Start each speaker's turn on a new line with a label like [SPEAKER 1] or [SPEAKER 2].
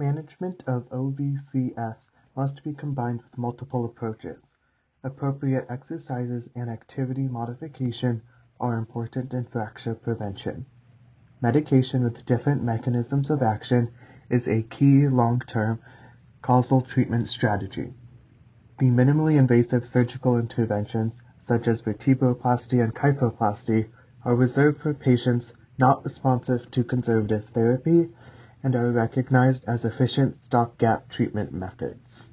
[SPEAKER 1] Management of OVCS must be combined with multiple approaches. Appropriate exercises and activity modification are important in fracture prevention. Medication with different mechanisms of action is a key long-term causal treatment strategy. The minimally invasive surgical interventions, such as vertebroplasty and kyphoplasty, are reserved for patients not responsive to conservative therapy and are recognized as efficient stopgap treatment methods.